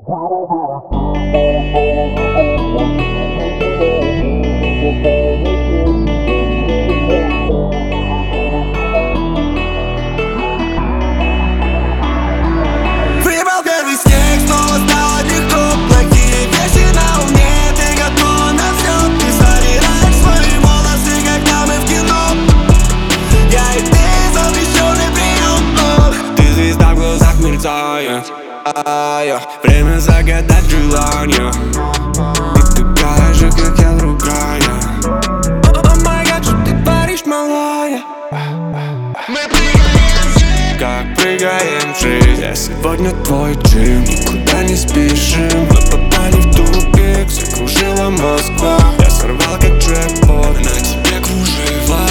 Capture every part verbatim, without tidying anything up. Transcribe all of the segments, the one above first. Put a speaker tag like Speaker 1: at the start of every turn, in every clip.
Speaker 1: Выпал первый снег, снова стало легко. Плохие вещи на уме, ты готова на все. Ты собираешь свои волосы, когда мы в кино. Я и ты, запрещенный прием.
Speaker 2: Ты звезда в глазах мерцает, время загадать желание. Ты такая же, как я, другая. О май гад, что ты творишь, малая?
Speaker 1: Мы прыгаем в жизнь,
Speaker 2: Как прыгаем в жизнь. Я сегодня твой джим, никуда не спешим. Мы попали в тупик, закружила Москва. Я сорвал как джекпот, на тебе кружева.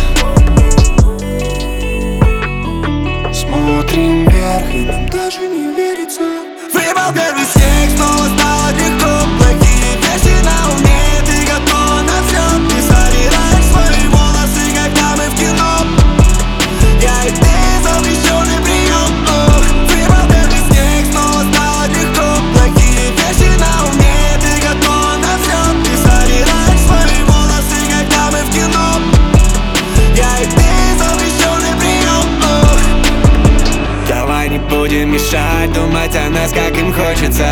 Speaker 2: Смотрим вверх, и нам даже не верится.
Speaker 1: выпал первый снег, снова стало легко. Плохие вещи на уме, ты готова на все. Ты собираешь свои волосы, когда мы в кино. Я и ты, запрещенный прием. Выпал первый снег, снова стало легко. Плохие вещи на уме, ты готова на все. Ты собираешь свои волосы, когда мы в кино. Я и ты, запрещенный прием.
Speaker 2: Давай не будем мешать думать о нас, как им хочется.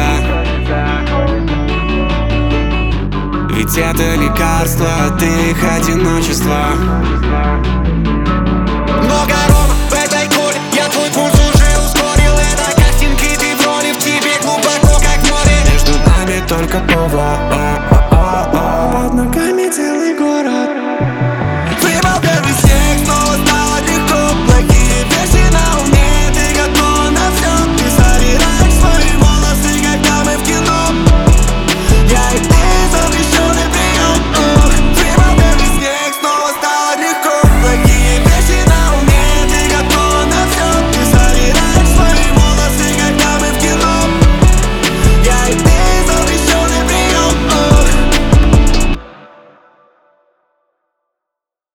Speaker 2: Ведь это лекарство от их одиночества.
Speaker 1: Много рома в этой коле, я твой пульс уже ускорил. Это кастинг, и ты в роли, в тебе глубоко, как море.
Speaker 2: Между нами только повод.